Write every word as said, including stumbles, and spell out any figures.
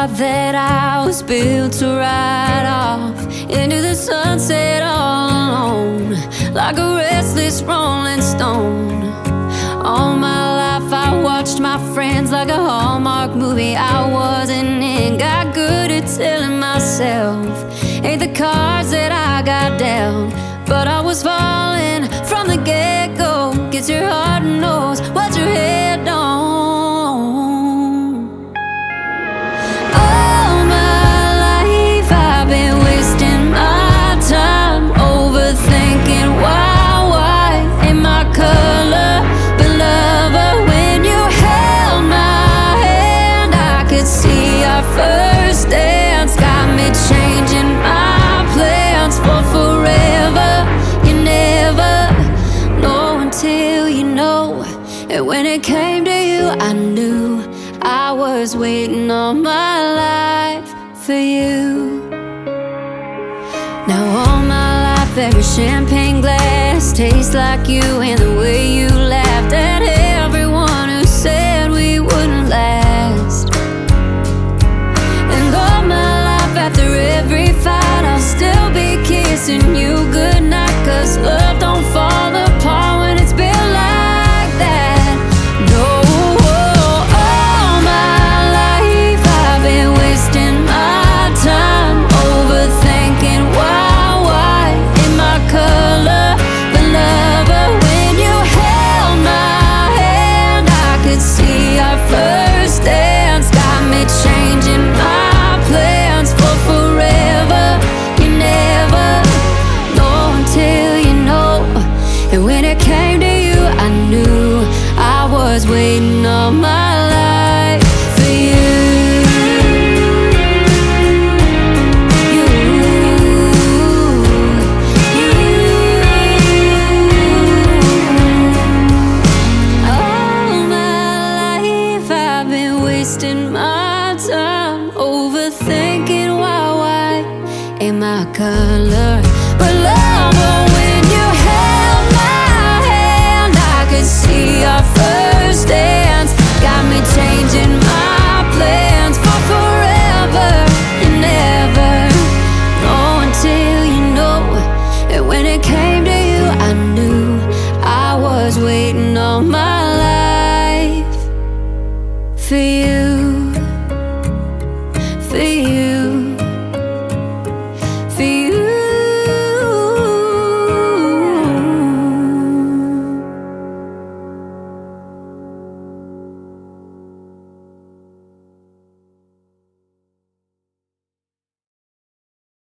thought that I was built to ride off into the sunset all alone, like a restless rolling stone. All my life I watched my friends like a Hallmark movie I wasn't in. Got good at telling myself ain't the cards that I got dealt, but I was falling from the get-go. Guess your heart knows what your head don't. All my life I've been wasting my time overthinking why, why ain't my color but lover. When you held my hand I could see our first dance. Got me changing my plans for forever. You never know until you know. And when it came to you I knew I was waiting all my life for you. Now all my life every champagne glass tastes like you, and the way you laughed at everyone who said we wouldn't last. And all my life after every fight I'll still be kissing you goodnight, 'cause love don't fall apart when it's built like that. No, all my life I've been wasting my time overthinking why, why ain't my color but lover. When you held my hand I could see our first dance. Got me changing my plans for forever. You never know until you know. And when it came to you I knew I was waiting all my life for you. You, you. All my life I've been wasting my time overthinking why, why ain't my color but lover. When you held my hand I could see our first dance. Got me changing my plans for forever. You never know until you know. And when it came to you I knew I was waiting all my life for you, for you.